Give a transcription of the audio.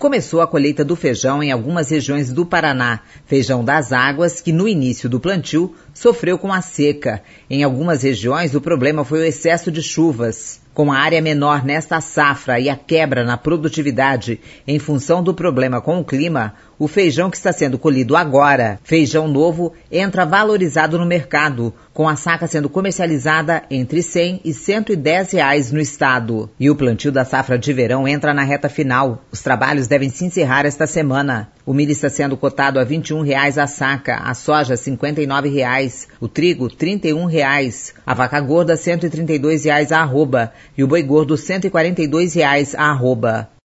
Começou a colheita do feijão em algumas regiões do Paraná, feijão das águas que no início do plantio sofreu com a seca. Em algumas regiões o problema foi o excesso de chuvas. Com a área menor nesta safra e a quebra na produtividade em função do problema com o clima, o feijão que está sendo colhido agora, feijão novo, entra valorizado no mercado, com a saca sendo comercializada entre R$100 e R$110 no estado. E o plantio da safra de verão entra na reta final. Os trabalhos devem se encerrar esta semana. O milho está sendo cotado a R$21 a saca, a soja R$59, o trigo R$31, a vaca gorda R$132 a arroba e o boi gordo R$142 a arroba.